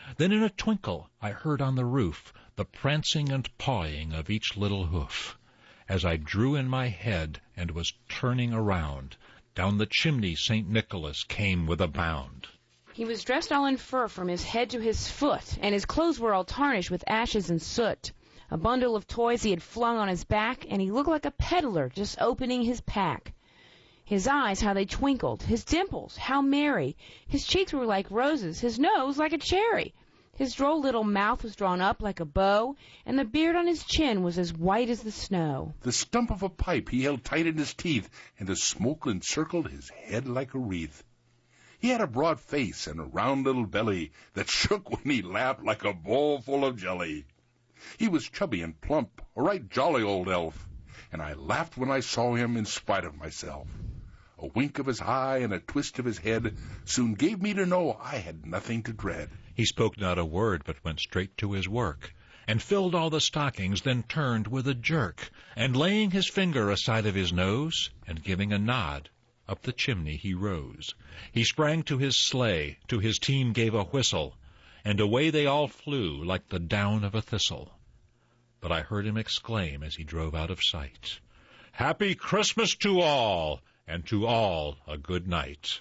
Then in a twinkle I heard on the roof the prancing and pawing of each little hoof. As I drew in my head and was turning around, down the chimney St. Nicholas came with a bound. He was dressed all in fur from his head to his foot, and his clothes were all tarnished with ashes and soot. A bundle of toys he had flung on his back, and he looked like a peddler just opening his pack. His eyes, how they twinkled, his dimples, how merry. His cheeks were like roses, his nose like a cherry. His droll little mouth was drawn up like a bow, and the beard on his chin was as white as the snow. The stump of a pipe he held tight in his teeth, and the smoke encircled his head like a wreath. He had a broad face and a round little belly that shook when he laughed like a bowl full of jelly. He was chubby and plump, a right jolly old elf, and I laughed when I saw him in spite of myself. A wink of his eye and a twist of his head soon gave me to know I had nothing to dread. He spoke not a word, but went straight to his work, and filled all the stockings, then turned with a jerk, and laying his finger aside of his nose, and giving a nod, up the chimney he rose. He sprang to his sleigh, to his team gave a whistle, and away they all flew like the down of a thistle. But I heard him exclaim as he drove out of sight, "Happy Christmas to all, and to all a good night."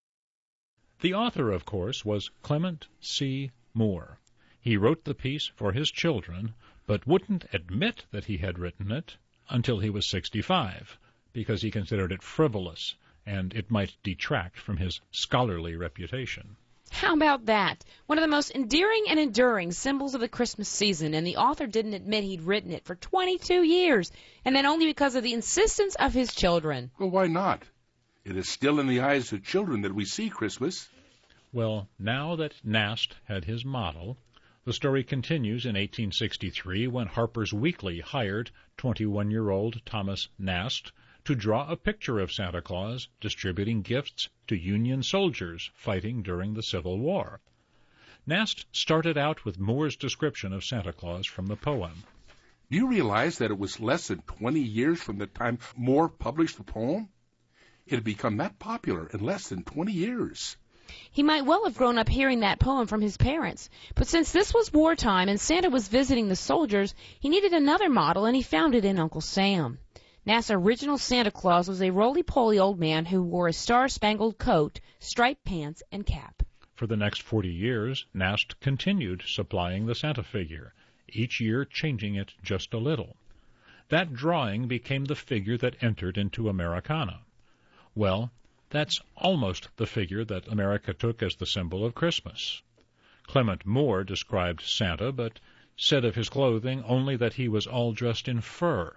The author, of course, was Clement C. Moore. He wrote the piece for his children, but wouldn't admit that he had written it until he was 65, because he considered it frivolous, and it might detract from his scholarly reputation. How about that? One of the most endearing and enduring symbols of the Christmas season, and the author didn't admit he'd written it for 22 years, and then only because of the insistence of his children. Well, why not? It is still in the eyes of children that we see Christmas. Well, now that Nast had his model, the story continues in 1863 when Harper's Weekly hired 21-year-old Thomas Nast to draw a picture of Santa Claus distributing gifts to Union soldiers fighting during the Civil War. Nast started out with Moore's description of Santa Claus from the poem. Do you realize that it was less than 20 years from the time Moore published the poem? It had become that popular in less than 20 years. He might well have grown up hearing that poem from his parents, but since this was wartime and Santa was visiting the soldiers, he needed another model, and he found it in Uncle Sam. Nast's original Santa Claus was a roly-poly old man who wore a star-spangled coat, striped pants, and cap. For the next 40 years, Nast continued supplying the Santa figure, each year changing it just a little. That drawing became the figure that entered into Americana. Well, that's almost the figure that America took as the symbol of Christmas. Clement Moore described Santa, but said of his clothing only that he was all dressed in fur.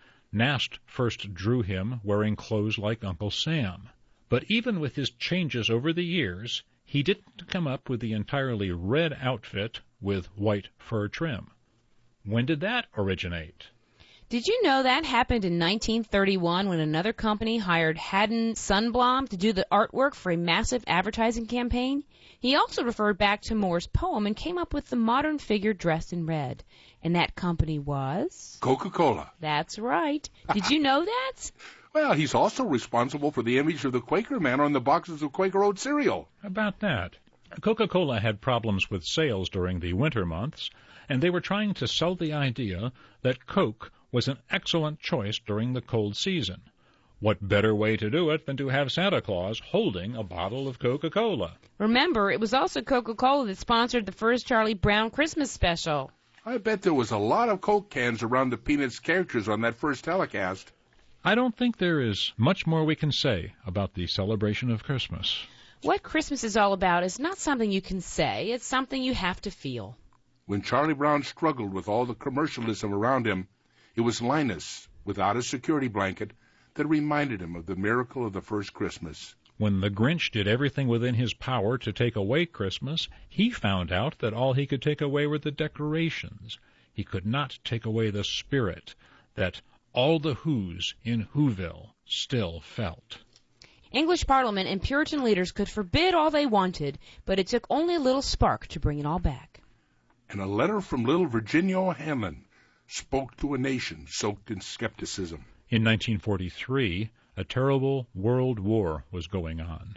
Nast first drew him wearing clothes like Uncle Sam. But even with his changes over the years, he didn't come up with the entirely red outfit with white fur trim. When did that originate? Did you know that happened in 1931 when another company hired Haddon Sundblom to do the artwork for a massive advertising campaign? He also referred back to Moore's poem and came up with the modern figure dressed in red. And that company was? Coca-Cola. That's right. Did you know that? Well, he's also responsible for the image of the Quaker man on the boxes of Quaker Oat cereal. How about that? Coca-Cola had problems with sales during the winter months, and they were trying to sell the idea that Coke was an excellent choice during the cold season. What better way to do it than to have Santa Claus holding a bottle of Coca-Cola? Remember, it was also Coca-Cola that sponsored the first Charlie Brown Christmas special. I bet there was a lot of Coke cans around the Peanuts characters on that first telecast. I don't think there is much more we can say about the celebration of Christmas. What Christmas is all about is not something you can say, it's something you have to feel. When Charlie Brown struggled with all the commercialism around him, it was Linus, without a security blanket, that reminded him of the miracle of the first Christmas. When the Grinch did everything within his power to take away Christmas, he found out that all he could take away were the decorations. He could not take away the spirit that all the Whos in Whoville still felt. English Parliament and Puritan leaders could forbid all they wanted, but it took only a little spark to bring it all back. And a letter from little Virginia O'Hanlon spoke to a nation soaked in skepticism. In 1943, a terrible world war was going on.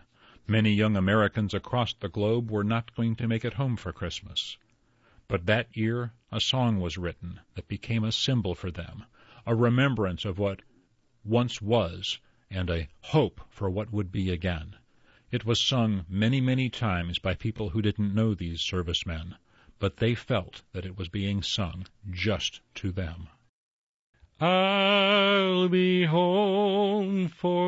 Many young Americans across the globe were not going to make it home for Christmas. But that year, a song was written that became a symbol for them, a remembrance of what once was, and a hope for what would be again. It was sung many, many times by people who didn't know these servicemen, but they felt that it was being sung just to them. I'll be home for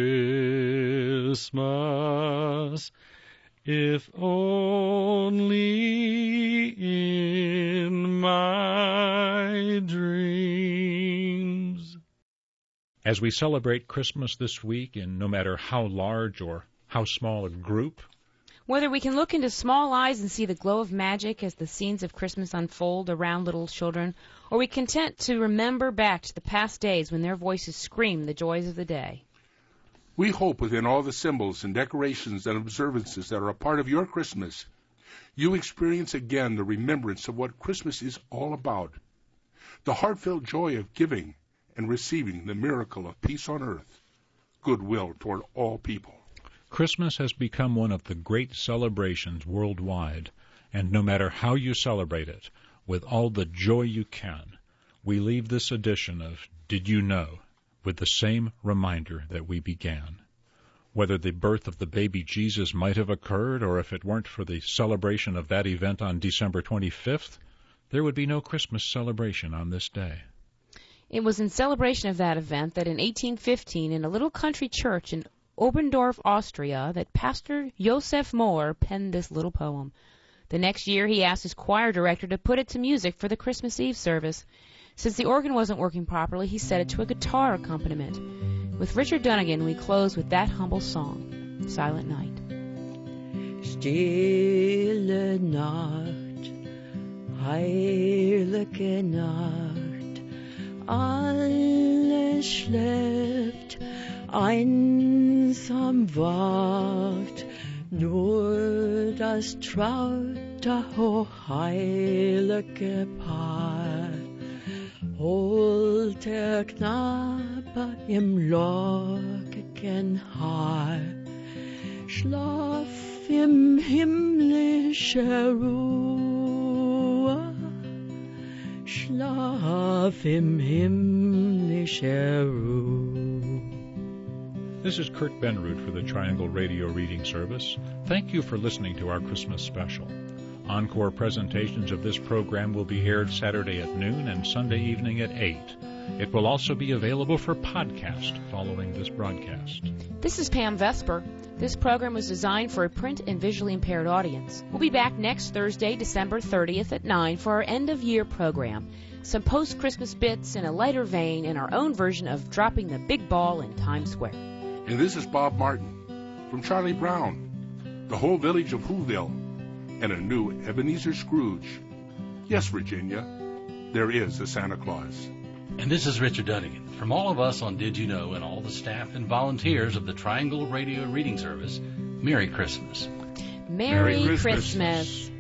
Christmas, if only in my dreams. As we celebrate Christmas this week in no matter how large or how small a group, whether we can look into small eyes and see the glow of magic as the scenes of Christmas unfold around little children, or we content to remember back to the past days when their voices screamed the joys of the day. We hope within all the symbols and decorations and observances that are a part of your Christmas, you experience again the remembrance of what Christmas is all about, the heartfelt joy of giving and receiving the miracle of peace on earth, goodwill toward all people. Christmas has become one of the great celebrations worldwide, and no matter how you celebrate it, with all the joy you can, we leave this edition of Did You Know with the same reminder that we began. Whether the birth of the baby Jesus might have occurred, or if it weren't for the celebration of that event on December 25th, there would be no Christmas celebration on this day. It was in celebration of that event that in 1815, in a little country church in Oberndorf, Austria, that Pastor Joseph Mohr penned this little poem. The next year, he asked his choir director to put it to music for the Christmas Eve service. Since the organ wasn't working properly, he set it to a guitar accompaniment. With Richard Dunnigan, we close with that humble song, Silent Night. Stille Nacht, heilige Nacht, alles schläft, einsam wacht, nur das traut der hochheilige Paar. Holt der Knabe im lockigen Haar, schlaf im himmlischer Ruhe, schlaf im himmlischer Ruhe. This is Kurt Benrud for the Triangle Radio Reading Service. Thank you for listening to our Christmas special. Encore presentations of this program will be aired Saturday at noon and Sunday evening at 8. It will also be available for podcast following this broadcast. This is Pam Vesper. This program was designed for a print and visually impaired audience. We'll be back next Thursday, December 30th at 9 for our end-of-year program. Some post-Christmas bits in a lighter vein and our own version of Dropping the Big Ball in Times Square. And this is Bob Martin from Charlie Brown, the whole village of Whoville, and a new Ebenezer Scrooge. Yes, Virginia, there is a Santa Claus. And this is Richard Dunnigan. From all of us on Did You Know and all the staff and volunteers of the Triangle Radio Reading Service, Merry Christmas. Merry Christmas.